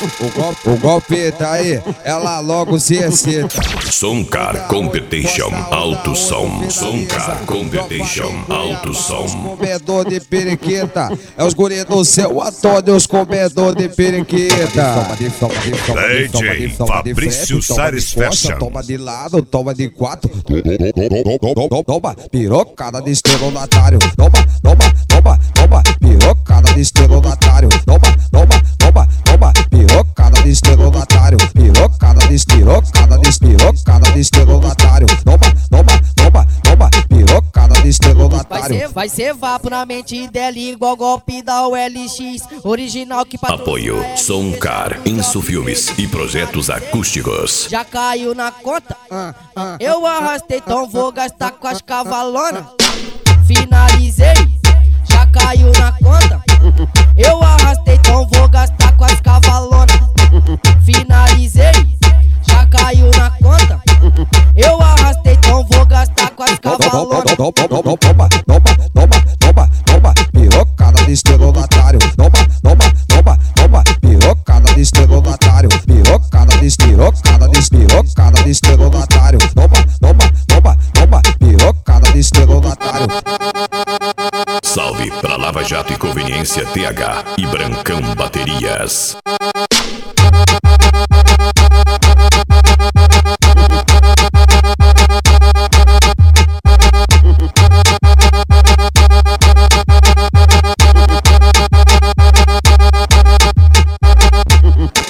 O golpe tá aí, ela logo se excita. Soncar Competition Alto Som. Soncar Competition Alto Som. Comedor de periquita, é os guri do seu Antônio, os comedor de periquita. DJ Fabrício Sares Fashion. Toma de lado, toma de quatro. Toma, pirocada de estelionatário. Toma, pirocada de estelionatário. Toma, pirocada de estelionatário. Pirocada de estelionatário. Toma, pirocada de estelionatário. Vai ser vapo na mente dela igual golpe da OLX. Original que Apoio Soncar, Insufilmes e projetos acústicos. Já caiu na conta? Eu arrastei, então vou gastar com as cavalonas. Finalizei, já caiu na conta. Eu arrastei, então vou gastar com as cavalonas. Finalizei, já caiu na conta. Eu arrastei, então vou gastar com as cavalonas. Toma, pirocada de estelionatário. Toma, pirocada de estelionatário. Pirocada de estelionatário. Toma, pirocada de estelionatário. Salve pra Lava Jato e Conveniência TH e Brancão Baterias.